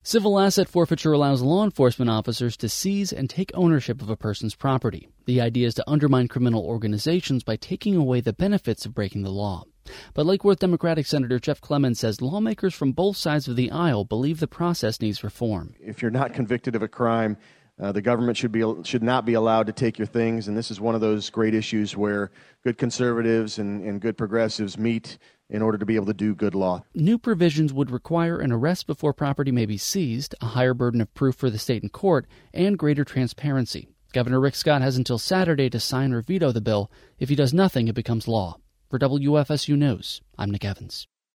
Civil asset forfeiture allows law enforcement officers to seize and take ownership of a person's property. The idea is to undermine criminal organizations by taking away the benefits of breaking the law. But Lake Worth Democratic Senator Jeff Clemons says lawmakers from both sides of the aisle believe the process needs reform. If you're not convicted of a crime, the government should not be allowed to take your things, and this is one of those great issues where good conservatives and good progressives meet in order to be able to do good law. New provisions would require an arrest before property may be seized, a higher burden of proof for the state and court, and greater transparency. Governor Rick Scott has until Saturday to sign or veto the bill. If he does nothing, it becomes law. For WFSU News, I'm Nick Evans.